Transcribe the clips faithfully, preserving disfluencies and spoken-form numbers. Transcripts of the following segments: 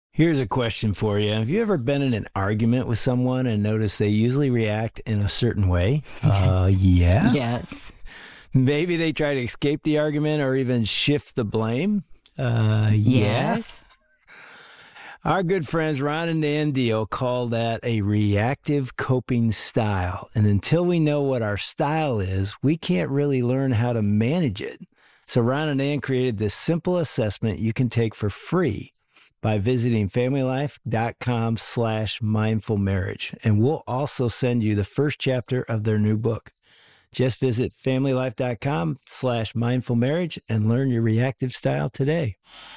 Here's a question for you. Have you ever been in an argument with someone and noticed they usually react in a certain way? Uh, yeah. Yes. Maybe they try to escape the argument or even shift the blame? Uh, yeah. Yes. Our good friends Ron and Nan Deal call that a reactive coping style. And until we know what our style is, we can't really learn how to manage it. So Ron and Nan created this simple assessment you can take for free by visiting familylife.com slash mindful marriage. And we'll also send you the first chapter of their new book. Just visit familylife.com slash mindful marriage and learn your reactive style today.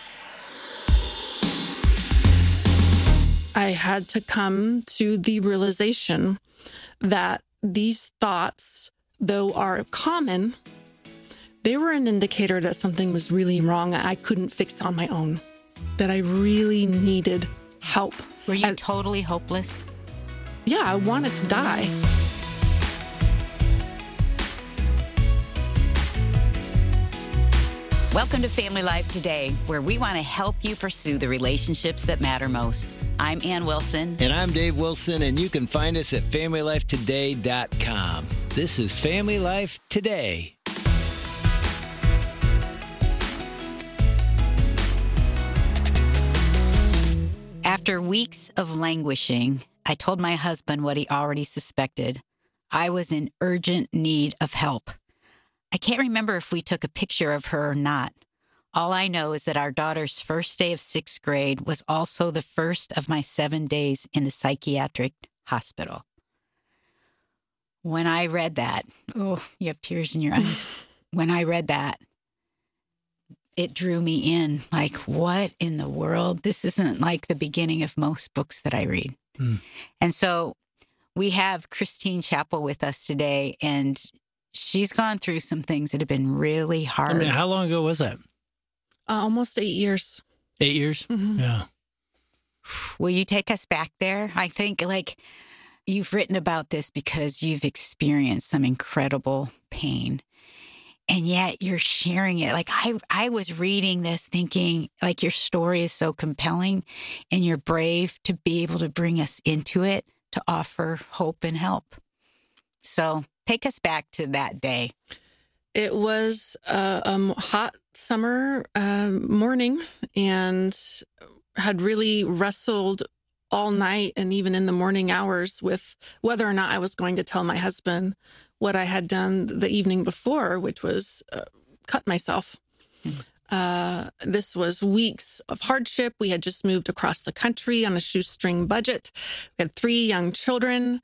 I had to come to the realization that these thoughts, though are common, they were an indicator that something was really wrong I couldn't fix on my own, that I really needed help. Were you And, totally hopeless? yeah, I wanted to die. Welcome to Family Life Today, where we want to help you pursue the relationships that matter most. I'm Ann Wilson. And I'm Dave Wilson, and you can find us at family life today dot com. This is Family Life Today. After weeks of languishing, I told my husband what he already suspected. I was in urgent need of help. I can't remember if we took a picture of her or not. All I know is that our daughter's first day of sixth grade was also the first of my seven days in the psychiatric hospital. When I read that, oh, you have tears in your eyes. When I read that, it drew me in. Like, what in the world? This isn't like the beginning of most books that I read. Mm. And so we have Christine Chappell with us today, and she's gone through some things that have been really hard. I mean, how long ago was that? Uh, almost eight years. Eight years? Mm-hmm. Yeah. Will you take us back there? I think, like, you've written about this because you've experienced some incredible pain. And yet you're sharing it. Like, I, I was reading this thinking, like, your story is so compelling and you're brave to be able to bring us into it, to offer hope and help. So take us back to that day. It was a, a hot summer uh, morning, and had really wrestled all night and even in the morning hours with whether or not I was going to tell my husband what I had done the evening before, which was uh, cut myself. Mm-hmm. Uh, this was weeks of hardship. We had just moved across the country on a shoestring budget. We had three young children.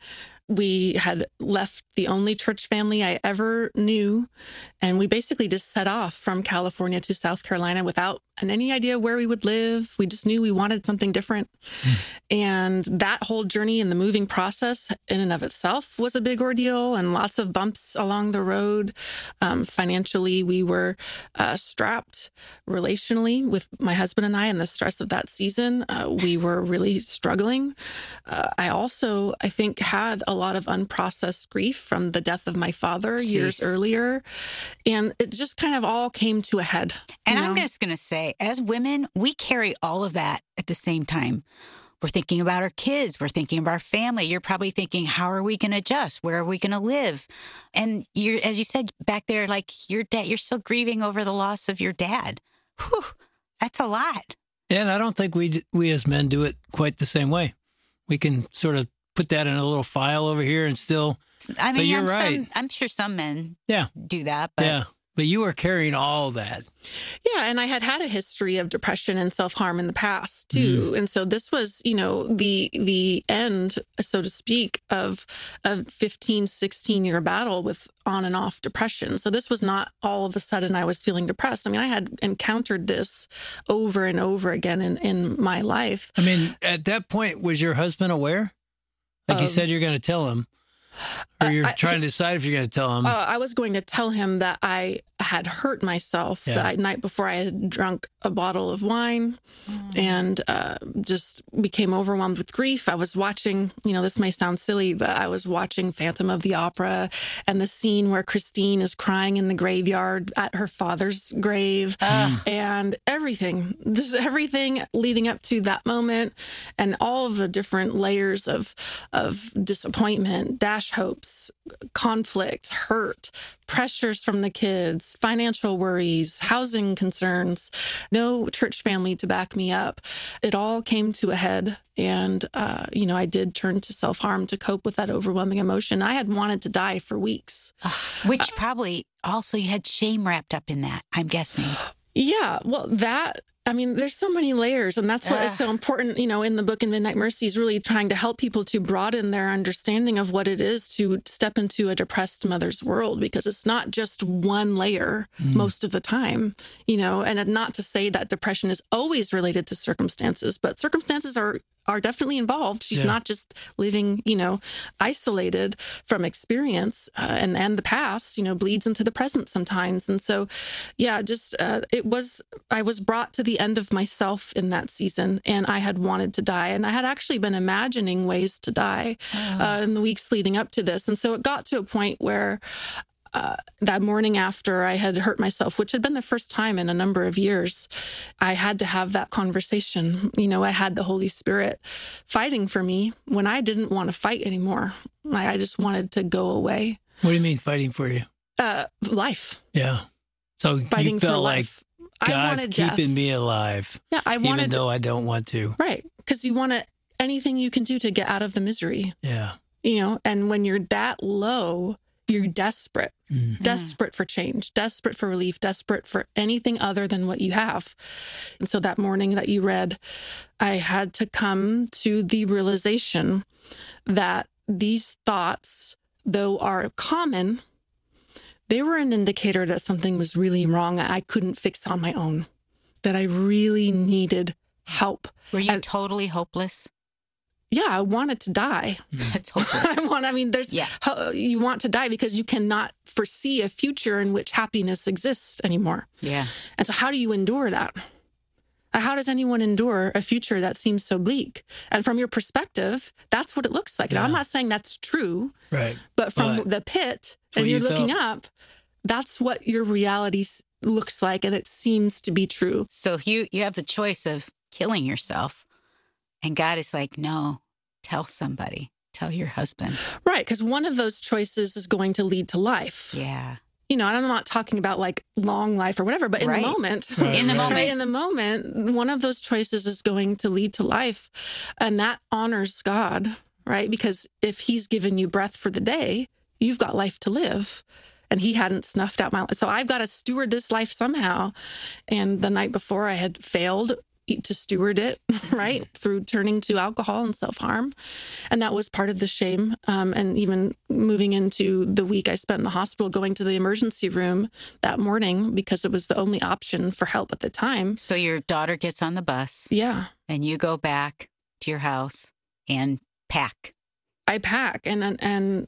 We had left the only church family I ever knew, and we basically just set off from California to South Carolina without any idea where we would live. We just knew we wanted something different. Mm. And that whole journey and the moving process in and of itself was a big ordeal, and lots of bumps along the road. Um, financially, we were uh, strapped. Relationally, with my husband and I, and the stress of that season, uh, we were really struggling. Uh, I also, I think, had a lot of unprocessed grief from the death of my father Jeez. years earlier. And it just kind of all came to a head. And know? I'm just going to say, as women, we carry all of that at the same time. We're thinking about our kids. We're thinking about our family. You're probably thinking, how are we going to adjust? Where are we going to live? And you're, as you said back there, like your dad, you're still grieving over the loss of your dad. Whew, that's a lot. And I don't think we we as men do it quite the same way. We can sort of put that in a little file over here and still. I mean, but you're I'm, right. some, I'm sure some men yeah. do that. But yeah. But you were carrying all that. Yeah, and I had had a history of depression and self-harm in the past, too. Mm. And so this was, you know, the the end, so to speak, of a fifteen, sixteen-year battle with on and off depression. So this was not all of a sudden I was feeling depressed. I mean, I had encountered this over and over again in, in my life. I mean, at that point, was your husband aware? Like of, you said, you're going to tell him. Or you're I- trying to decide if you're going to tell him. Uh, I was going to tell him that I had hurt myself Yeah. the night before. I had drunk a bottle of wine and uh, just became overwhelmed with grief. I was watching, you know, this may sound silly, but I was watching Phantom of the Opera and the scene where Christine is crying in the graveyard at her father's grave and everything, this everything leading up to that moment and all of the different layers of, of disappointment, dash hopes, conflict, hurt, pressures from the kids, financial worries, housing concerns, no church family to back me up. It all came to a head. And, uh, you know, I did turn to self-harm to cope with that overwhelming emotion. I had wanted to die for weeks. Which probably also you had shame wrapped up in that, I'm guessing. Yeah, well, that, I mean, there's so many layers, and that's what is so important, you know, in the book in Midnight Mercy is really trying to help people to broaden their understanding of what it is to step into a depressed mother's world, because it's not just one layer most of the time, you know, and not to say that depression is always related to circumstances, but circumstances are are definitely involved. She's Yeah. not just living, you know, isolated from experience uh, and, and the past, you know, bleeds into the present sometimes. And so, yeah, just uh, it was, I was brought to the end of myself in that season and I had wanted to die. And I had actually been imagining ways to die uh, in the weeks leading up to this. And so it got to a point where Uh, that morning after I had hurt myself, which had been the first time in a number of years, I had to have that conversation. You know, I had the Holy Spirit fighting for me when I didn't want to fight anymore. I, I just wanted to go away. What do you mean fighting for you? Uh, life. Yeah. So Fighting you for felt like life. I God's wanted keeping death. me alive, Yeah, I wanted even though I don't want to. Right. Because you want to, anything you can do to get out of the misery, Yeah. you know, and when you're that low, you're desperate, Mm. desperate for change, desperate for relief, desperate for anything other than what you have. And so that morning that you read, I had to come to the realization that these thoughts, though are common, they were an indicator that something was really wrong I couldn't fix on my own, that I really needed help. Were you And- totally hopeless? Yeah, I wanted to die. That's hopeless. I want, I mean, there's, Yeah. how, you want to die because you cannot foresee a future in which happiness exists anymore. Yeah. And so how do you endure that? Uh, How does anyone endure a future that seems so bleak? And from your perspective, that's what it looks like. Now, I'm Yeah. not saying that's true, Right. but from But the pit, what and you're you looking felt. up, that's what your reality s- looks like. And it seems to be true. So you you have the choice of killing yourself, and God is like, no, tell somebody, tell your husband. Right. Because one of those choices is going to lead to life. Yeah. You know, and I'm not talking about like long life or whatever, but in Right. the moment, Right, In the right. moment. right, in the moment, one of those choices is going to lead to life. And that honors God, right? Because if he's given you breath for the day, you've got life to live. And he hadn't snuffed out my life. So I've got to steward this life somehow. And the night before I had failed to steward it, right? Through turning to alcohol and self-harm. And that was part of the shame. Um, and even moving into the week I spent in the hospital, going to the emergency room that morning because it was the only option for help at the time. So your daughter gets on the bus, Yeah. and you go back to your house and pack. I pack and and and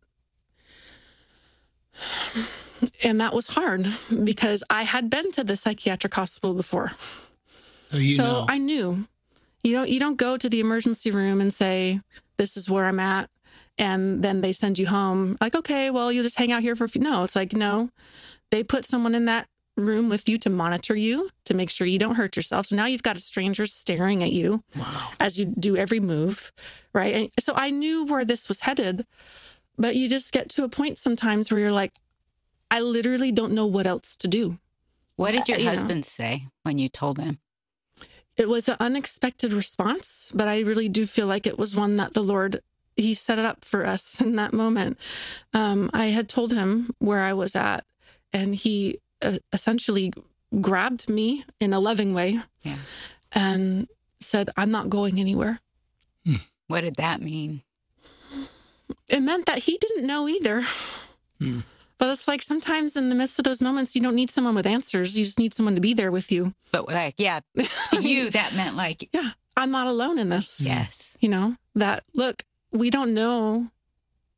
and that was hard because I had been to the psychiatric hospital before. So you so know. I knew. You don't you don't go to the emergency room and say, this is where I'm at, and then they send you home. Like, okay, well, you just hang out here for a few. No, it's like, no. They put someone in that room with you to monitor you, to make sure you don't hurt yourself. So now you've got a stranger staring at you Wow. as you do every move, right? And so I knew where this was headed, but you just get to a point sometimes where you're like, I literally don't know what else to do. What did your Uh, you know. husband say when you told him? It was an unexpected response, but I really do feel like it was one that the Lord, he set it up for us in that moment. Um, I had told him where I was at, and he uh, essentially grabbed me in a loving way Yeah. and said, I'm not going anywhere. What did that mean? It meant that he didn't know either. Hmm. But it's like sometimes in the midst of those moments, you don't need someone with answers. You just need someone to be there with you. But like, yeah, to you, that meant like, Yeah, I'm not alone in this. yes. You know, that look, we don't know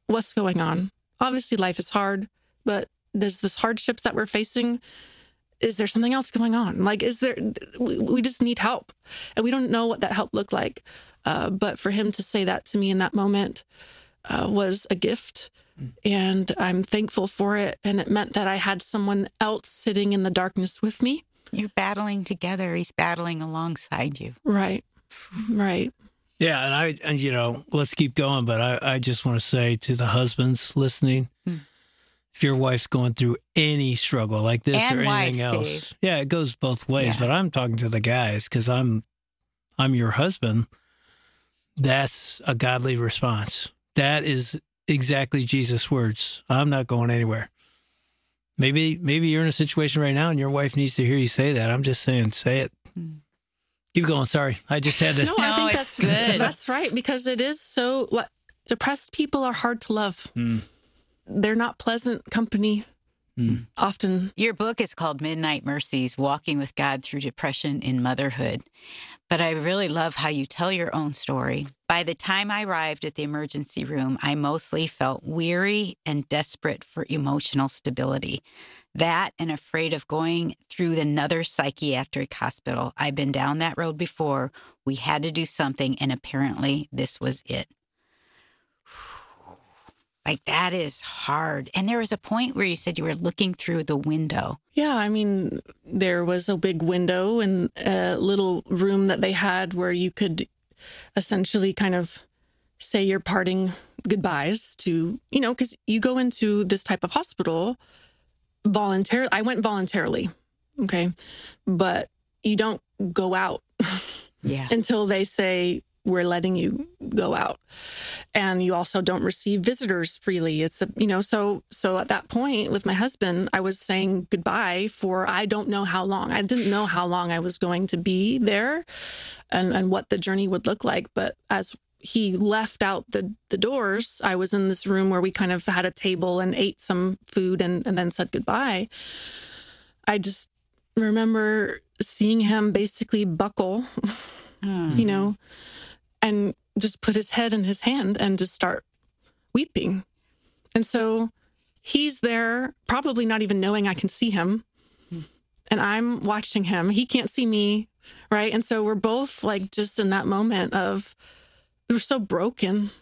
what's going on? Obviously, life is hard, but there's this hardships that we're facing. Is there something else going on? Like, is there, we, we just need help. And we don't know what that help looked like. Uh, but for him to say that to me in that moment uh, was a gift. Mm. And I'm thankful for it. And it meant that I had someone else sitting in the darkness with me. You're battling together. He's battling alongside you. Right. Right. Yeah. And I, and you know, let's keep going. But I, I just want to say to the husbands listening, mm. if your wife's going through any struggle like this and or anything wives, else, Dave. yeah, it goes both ways. Yeah. But I'm talking to the guys because I'm, I'm your husband. That's a godly response. That is exactly Jesus' words. I'm not going anywhere. Maybe, maybe you're in a situation right now and your wife needs to hear you say that. I'm just saying, say it. Hmm. Keep going. Sorry, I just had to. No, I no, think it's that's good. That's right, because it is so. Depressed people are hard to love. Mm. They're not pleasant company. Mm. Often. Your book is called Midnight Mercies: Walking with God Through Depression in Motherhood. But I really love how you tell your own story. By the time I arrived at the emergency room, I mostly felt weary and desperate for emotional stability. That and afraid of going through another psychiatric hospital. I've been down that road before. We had to do something, and apparently this was it. Like, that is hard. And there was a point where you said you were looking through the window. Yeah, I mean, there was a big window and a little room that they had where you could essentially kind of say your parting goodbyes to, you know, because you go into this type of hospital voluntarily. I went voluntarily, okay? But you don't go out yeah. until they say, we're letting you go out. And you also don't receive visitors freely. It's a, you know, so, so at that point with my husband, I was saying goodbye for, I don't know how long. I didn't know how long I was going to be there and, and what the journey would look like. But as he left out the, the doors, I was in this room where we kind of had a table and ate some food and, and then said goodbye. I just remember seeing him basically buckle, mm. you know, and just put his head in his hand and just start weeping. And so he's there, probably not even knowing I can see him. And I'm watching him. He can't see me, right? And so we're both like just in that moment of, we were so broken.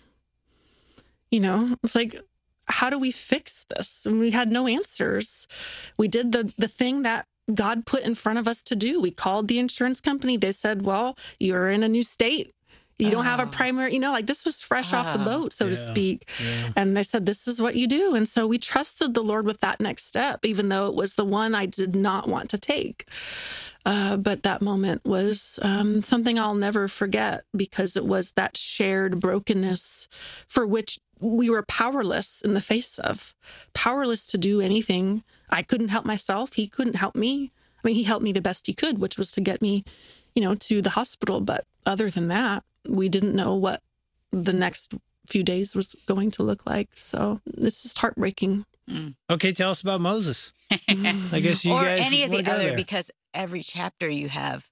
You know, it's like, how do we fix this? And we had no answers. We did the the thing that God put in front of us to do. We called the insurance company. They said, well, you're in a new state. You don't oh. have a primary, you know, like this was fresh oh. off the boat, so yeah. to speak. Yeah. And they said, this is what you do. And so we trusted the Lord with that next step, even though it was the one I did not want to take. Uh, but that moment was um, something I'll never forget, because it was that shared brokenness for which we were powerless in the face of, powerless to do anything. I couldn't help myself. He couldn't help me. I mean, he helped me the best he could, which was to get me, you know, to the hospital. But other than that, we didn't know what the next few days was going to look like. So it's just heartbreaking. Mm. Okay, tell us about Moses. I guess you or guys any of the other, there. Because every chapter you have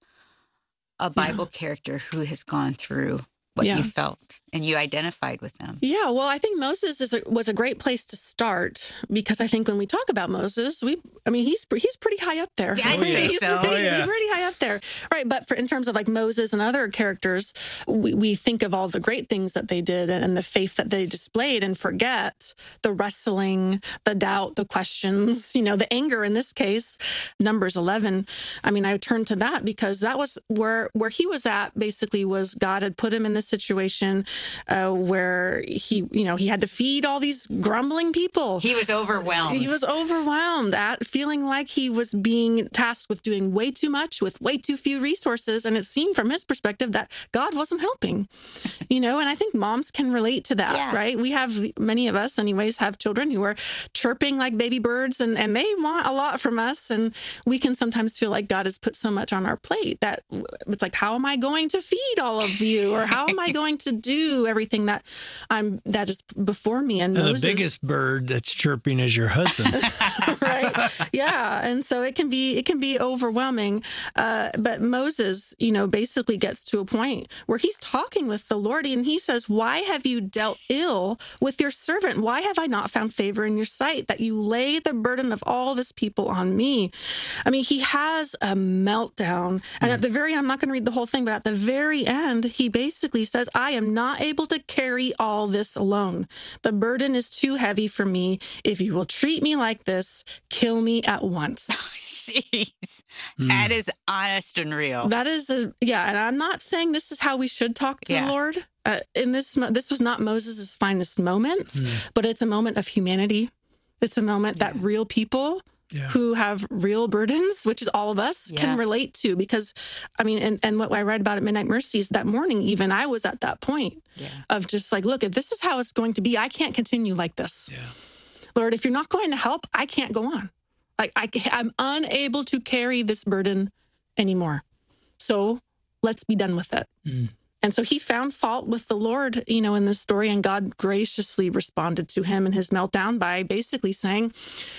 a Bible yeah. character who has gone through what yeah. you felt, and you identified with them. Yeah, well, I think Moses is a, was a great place to start, because I think when we talk about Moses, we, I mean, he's he's pretty high up there. Yeah, I'd say he's so. Pretty, oh, yeah. he's pretty high up there, right? But for in terms of like Moses and other characters, we, we think of all the great things that they did and the faith that they displayed, and forget the wrestling, the doubt, the questions, you know, the anger in this case. Numbers eleven. I mean, I turned to that because that was where where he was at. Basically, was God had put him in this situation uh, where he, you know, he had to feed all these grumbling people. He was overwhelmed. He was overwhelmed at feeling like he was being tasked with doing way too much with way too few resources. And it seemed from his perspective that God wasn't helping, you know, and I think moms can relate to that, yeah. right? We have, many of us anyways, have children who are chirping like baby birds, and, and they want a lot from us. And we can sometimes feel like God has put so much on our plate that it's like, how am I going to feed all of you? Or how am am I going to do everything that I'm that is before me? And, and Moses, the biggest bird that's chirping is your husband. right? Yeah, and so it can be it can be overwhelming. Uh, but Moses, you know, basically gets to a point where he's talking with the Lord, and he says, "Why have you dealt ill with your servant? Why have I not found favor in your sight that you lay the burden of all this people on me?" I mean, he has a meltdown, and at the very I'm not going to read the whole thing, but at the very end, he basically says, "I am not able to carry all this alone. The burden is too heavy for me. If you will treat me like this, kill me at once." Jeez, mm. That is honest and real. That is, a, yeah. And I'm not saying this is how we should talk to yeah. the Lord. Uh, in this, this was not Moses' finest moment, mm. but it's a moment of humanity. It's a moment yeah. that real people yeah. who have real burdens, which is all of us, yeah. can relate to. Because, I mean, and, and what I read about at Midnight Mercies that morning, even I was at that point yeah. of just like, look, if this is how it's going to be, I can't continue like this. Yeah. Lord, if you're not going to help, I can't go on. Like I, I'm unable to carry this burden anymore. So let's be done with it. Mm. And so he found fault with the Lord, you know, in this story, and God graciously responded to him in his meltdown by basically saying,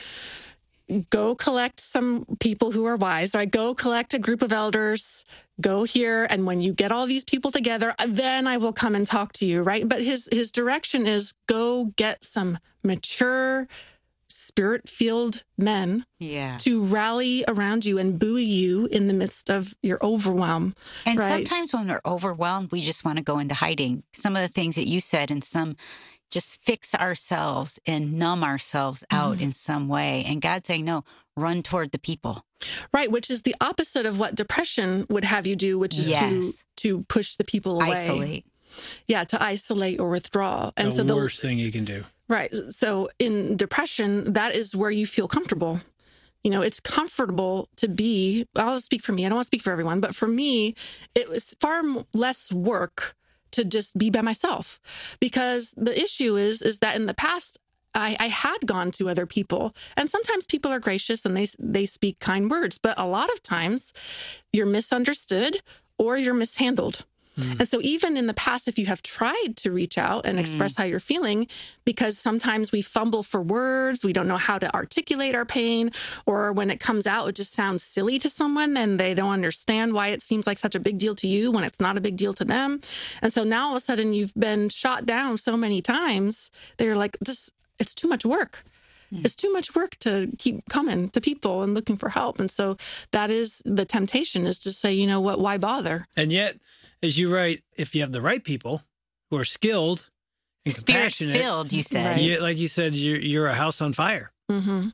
go collect some people who are wise, right? Go collect a group of elders, go here. And when you get all these people together, then I will come and talk to you, right? But his, his direction is go get some mature, spirit-filled men yeah. to rally around you and buoy you in the midst of your overwhelm. And right? sometimes when we're overwhelmed, we just want to go into hiding. Some of the things that you said, and some just fix ourselves and numb ourselves out mm. in some way. And God's saying, no, run toward the people. Right, which is the opposite of what depression would have you do, which is yes. to to push the people away. Isolate. Yeah, to isolate or withdraw. And the so the worst thing you can do. Right. So in depression, that is where you feel comfortable. You know, it's comfortable to be, I'll speak for me. I don't want to speak for everyone, but for me, it was far less work to just be by myself. Because the issue is, is that in the past, I, I had gone to other people, and sometimes people are gracious and they they speak kind words, but a lot of times you're misunderstood or you're mishandled. Mm. And so even in the past, if you have tried to reach out and express mm. how you're feeling, because sometimes we fumble for words, we don't know how to articulate our pain, or when it comes out, it just sounds silly to someone and they don't understand why it seems like such a big deal to you when it's not a big deal to them. And so now all of a sudden you've been shot down so many times, they're like, this, it's too much work. It's too much work to keep coming to people and looking for help. And so that is the temptation, is to say, you know what, why bother? And yet, as you write, if you have the right people who are skilled and compassionate, Spirit-filled, you said. Right. You, like you said, you're, you're a house on fire. Mm-hmm.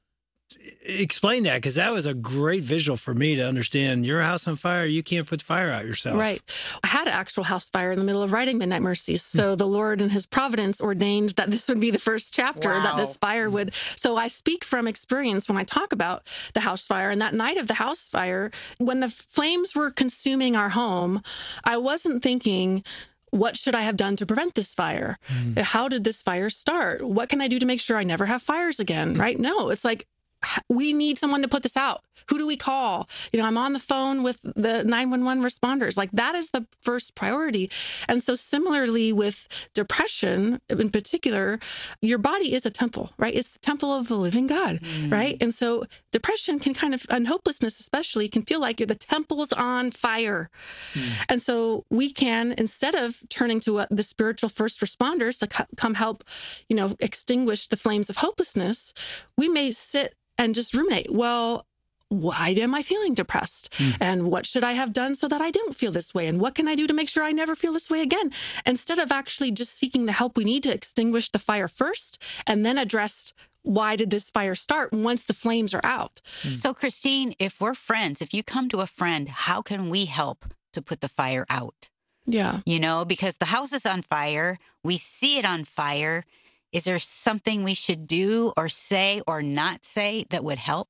Explain that, because that was a great visual for me to understand. You're a house on fire. You can't put fire out yourself. Right. I had an actual house fire in the middle of writing Midnight Mercies. So the Lord in his providence ordained that this would be the first chapter, wow. that this fire would. So I speak from experience when I talk about the house fire. And that night of the house fire, when the flames were consuming our home, I wasn't thinking, what should I have done to prevent this fire? Mm. How did this fire start? What can I do to make sure I never have fires again? Mm. Right? No, it's like, we need someone to put this out. Who do we call? You know, I'm on the phone with the nine one one responders. Like, that is the first priority. And so similarly with depression in particular, your body is a temple, right? It's the temple of the living God, mm. right? And so depression can kind of, and hopelessness especially, can feel like you're the temple's on fire. Mm. And so we can, instead of turning to uh, the spiritual first responders to co- come help, you know, extinguish the flames of hopelessness, we may sit and just ruminate. Well, why am I feeling depressed? Mm. And what should I have done so that I don't feel this way? And what can I do to make sure I never feel this way again? Instead of actually just seeking the help we need to extinguish the fire first, and then address why did this fire start once the flames are out. Mm. So, Christine, if we're friends, if you come to a friend, how can we help to put the fire out? Yeah. You know, because the house is on fire. We see it on fire. Is there something we should do or say or not say that would help?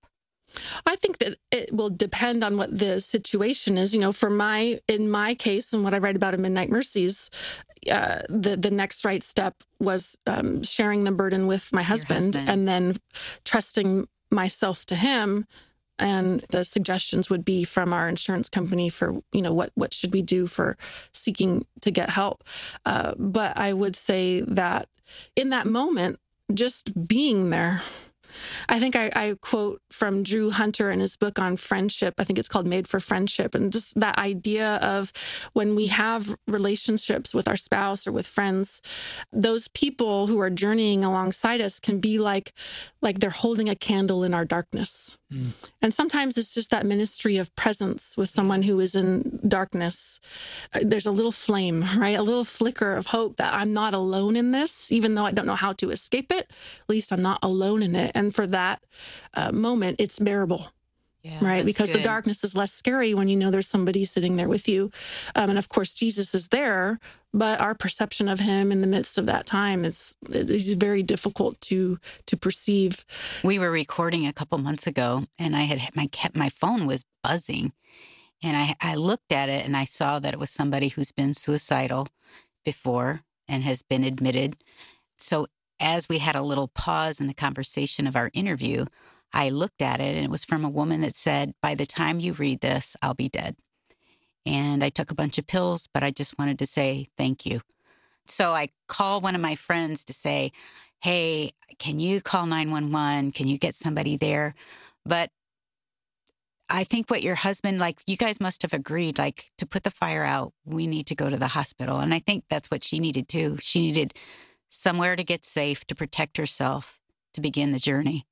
I think that it will depend on what the situation is. You know, for my, in my case, and what I write about in Midnight Mercies, uh, the, the next right step was um, sharing the burden with my husband, husband and then trusting myself to him And the suggestions would be from our insurance company for, you know, what, what should we do for seeking to get help. Uh, but I would say that in that moment, just being there, I think I, I quote from Drew Hunter in his book on friendship. I think it's called Made for Friendship. And just that idea of when we have relationships with our spouse or with friends, those people who are journeying alongside us can be like, like they're holding a candle in our darkness. Mm. And sometimes it's just that ministry of presence with someone who is in darkness. There's a little flame, right? A little flicker of hope that I'm not alone in this, even though I don't know how to escape it. At least I'm not alone in it. And for that uh, moment, it's bearable. Yeah, right? Because good. The darkness is less scary when you know there's somebody sitting there with you. Um, and of course, Jesus is there, but our perception of him in the midst of that time is, is very difficult to to perceive. We were recording a couple months ago, and I had my kept my phone was buzzing. And I, I looked at it, and I saw that it was somebody who's been suicidal before and has been admitted. So as we had a little pause in the conversation of our interview, I looked at it, and it was from a woman that said, by the time you read this, I'll be dead. And I took a bunch of pills, but I just wanted to say thank you. So I called one of my friends to say, hey, can you call nine one one? Can you get somebody there? But I think what your husband, like, you guys must have agreed, like, to put the fire out, we need to go to the hospital. And I think that's what she needed too. She needed somewhere to get safe, to protect herself, to begin the journey.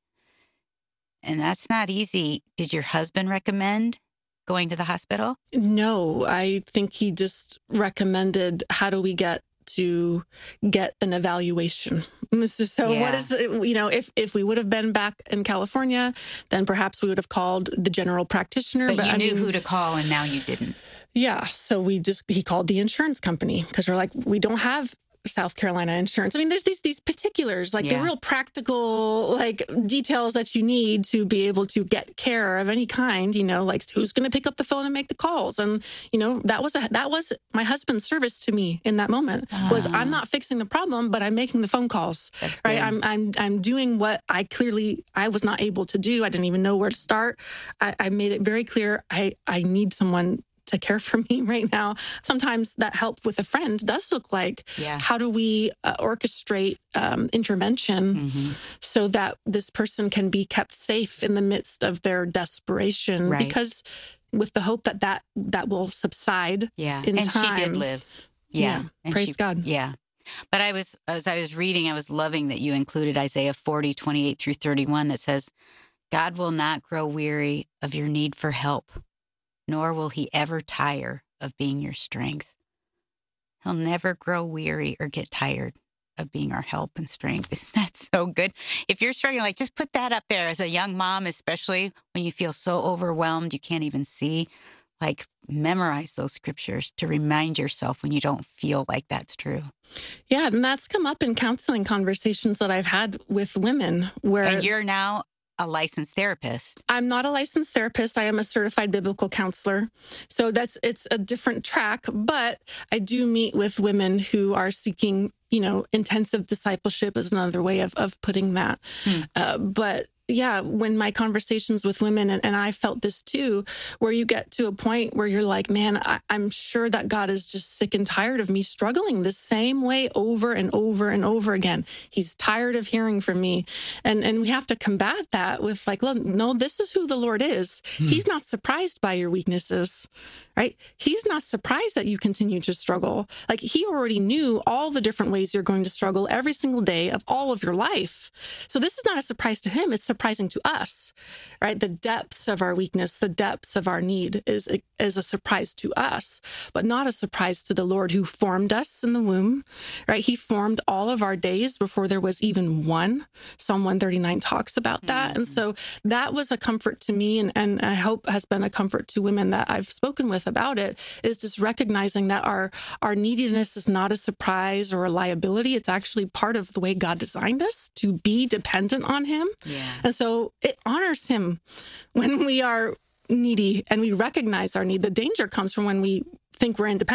And that's not easy. Did your husband recommend going to the hospital? No, I think he just recommended, how do we get to get an evaluation? So yeah. What is the, you know, if, if we would have been back in California, then perhaps we would have called the general practitioner. But, but you I knew mean, who to call, and now you didn't. Yeah. So we just, he called the insurance company because we're like, we don't have South Carolina insurance. I mean, there's these these particulars, like yeah. the real practical, like details that you need to be able to get care of any kind. You know, like who's going to pick up the phone and make the calls, and you know that was a, that was my husband's service to me in that moment. Oh. Was I'm not fixing the problem, but I'm making the phone calls. That's right. Good. I'm I'm I'm doing what I clearly I was not able to do. I didn't even know where to start. I, I made it very clear. I I need someone to care for me right now. Sometimes that help with a friend does look like, yeah. how do we uh, orchestrate um, intervention mm-hmm. so that this person can be kept safe in the midst of their desperation? Right. Because with the hope that that, that will subside yeah. in and time. And she did live. Yeah. yeah. And Praise she, God. Yeah. But I was, as I was reading, I was loving that you included Isaiah forty, twenty-eight through thirty-one that says, God will not grow weary of your need for help, nor will he ever tire of being your strength. He'll never grow weary or get tired of being our help and strength. Isn't that so good? If you're struggling, like, just put that up there as a young mom, especially when you feel so overwhelmed you can't even see. Like, memorize those scriptures to remind yourself when you don't feel like that's true. Yeah, and that's come up in counseling conversations that I've had with women where... And you're now a licensed therapist. I'm not a licensed therapist. I am a certified biblical counselor. So that's, it's a different track, but I do meet with women who are seeking, you know, intensive discipleship is another way of, of putting that. Hmm. Uh, but yeah, when my conversations with women, and, and I felt this too, where you get to a point where you're like, man, I, I'm sure that God is just sick and tired of me struggling the same way over and over and over again. He's tired of hearing from me. And and we have to combat that with like, look, no, this is who the Lord is. Hmm. He's not surprised by your weaknesses, right? He's not surprised that you continue to struggle. Like, he already knew all the different ways you're going to struggle every single day of all of your life. So this is not a surprise to him. It's surprising to us, right? The depths of our weakness, the depths of our need is, is a surprise to us, but not a surprise to the Lord who formed us in the womb, right? He formed all of our days before there was even one. Psalm one thirty-nine talks about that. Mm-hmm. And so that was a comfort to me, and, and I hope has been a comfort to women that I've spoken with about it, is just recognizing that our, our neediness is not a surprise or a liability. It's actually part of the way God designed us to be dependent on him. Yeah. And so it honors him when we are needy and we recognize our need. The danger comes from when we think we're independent.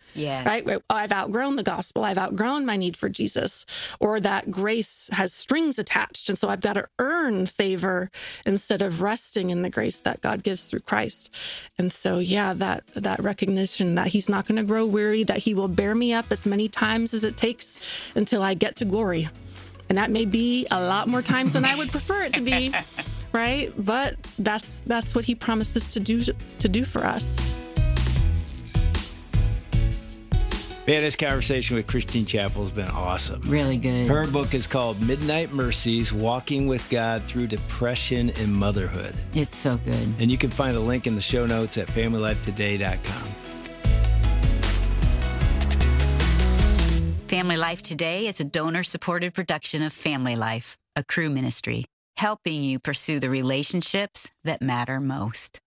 Yes. Right? Oh, I've outgrown the gospel. I've outgrown my need for Jesus, or that grace has strings attached. And so I've got to earn favor instead of resting in the grace that God gives through Christ. And so, yeah, that, that recognition that he's not going to grow weary, that he will bear me up as many times as it takes until I get to glory. And that may be a lot more times than I would prefer it to be, right? But that's, that's what he promises to do, to do for us. Man, this conversation with Christine Chappell has been awesome. Really good. Her book is called Midnight Mercies, Walking with God Through Depression and Motherhood. It's so good. And you can find a link in the show notes at family life today dot com. Family Life Today is a donor-supported production of Family Life, a Cru ministry, helping you pursue the relationships that matter most.